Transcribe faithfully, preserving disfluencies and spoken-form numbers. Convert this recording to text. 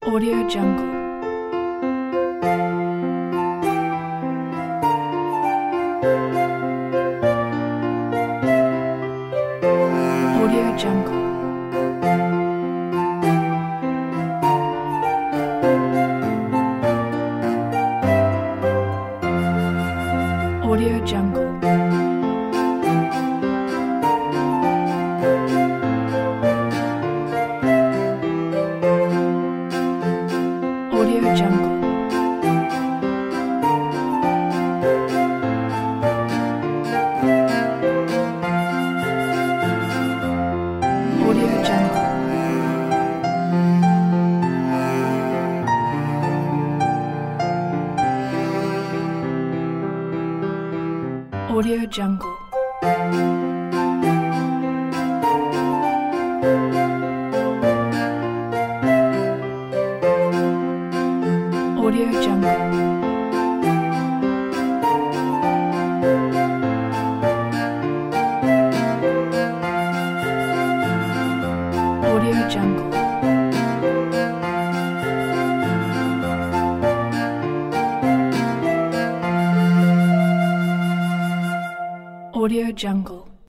Audio Jungle. Audio Jungle. Audio Jungle. Audio Jungle. Audio Jungle. Audio Jungle. Audio Jungle. Audio Jungle. Audio Jungle.